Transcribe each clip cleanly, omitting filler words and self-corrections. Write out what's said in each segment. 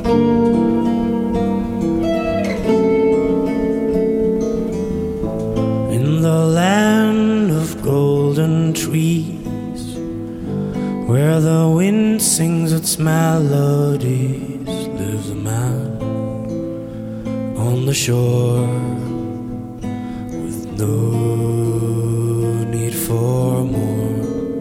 In the land of golden trees, where the wind sings its melodies, lives a man on the shore with no need for more.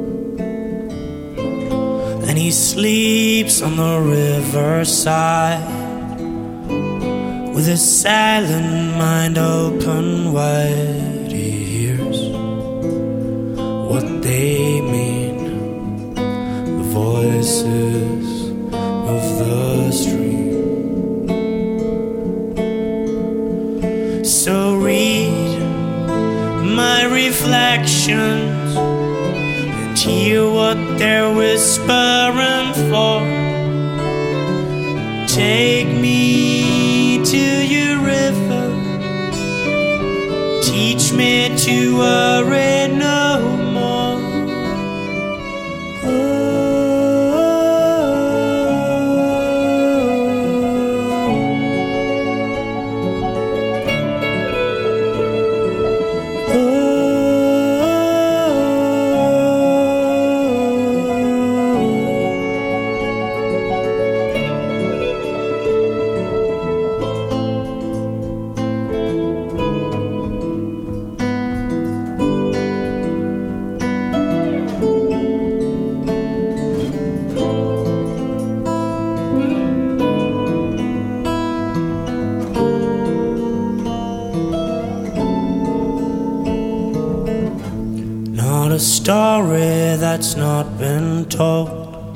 And he sleeps on the riverside with his silent mind open wide. He hears what they mean, the voices of the stream. So read my reflections and hear what they're whispering for. Take me to your river, teach me to worry no more. Not a story that's not been told.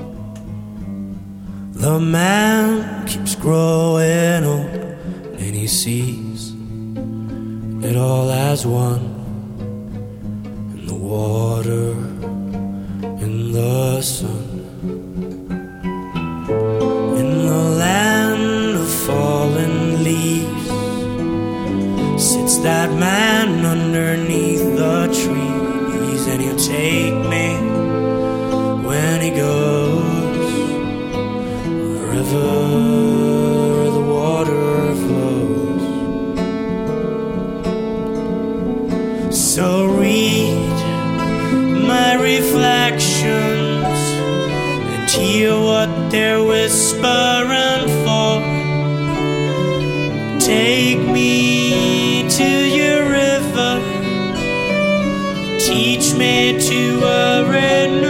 The man keeps growing old, and he sees it all as one. In the water, in the sun, in the land of fallen leaves, sits that man underneath the tree. And he'll take me when he goes wherever the water flows. So read my reflections and hear what they're whispering for. Take me to your river, teach me to worry